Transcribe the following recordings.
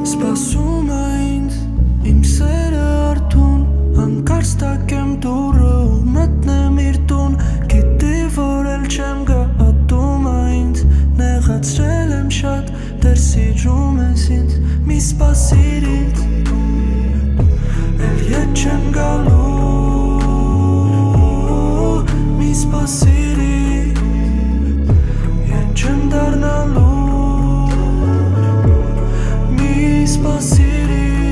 Սպասում է ինձ իմ սերը արդուն Հանկարծ տակեմ դուրը ու մտնեմ իր տուն Գիտի որ էլ չեմ գա ատում է ինձ Նեղացրել եմ շատ դեռ սիրում ես ինձ Մի սպասիր ինձ Էլ ետ չեմ գալու Մի սպասիր ինձ Ետ չեմ դառնալու Spasir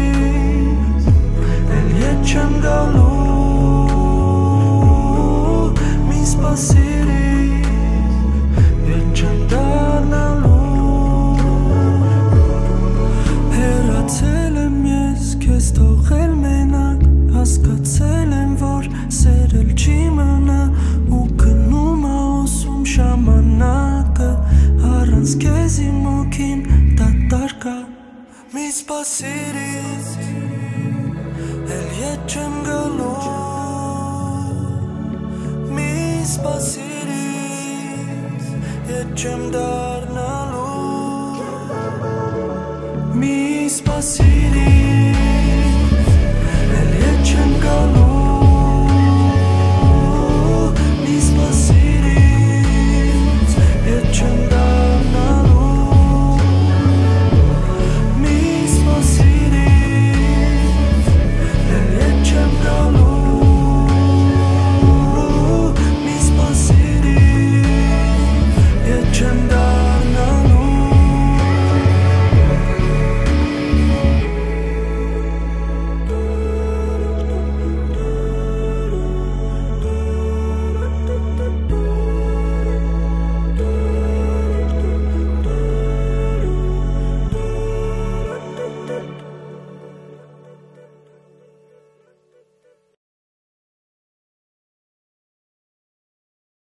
el yet չեմ գալու մի spasir yet չեմ դառնալու հեռացել եմ ես քեզ թողել մենակ հասկացել եմ որ սերել չի մնա ու գնում ա ուսում ժամանակը առանց քեզ իմ հոգին դատարկ ա Mi spasiris El yet չեմ գալու Mi spasiris Yet չեմ դառնալու Mi spasiris El yet չեմ գալու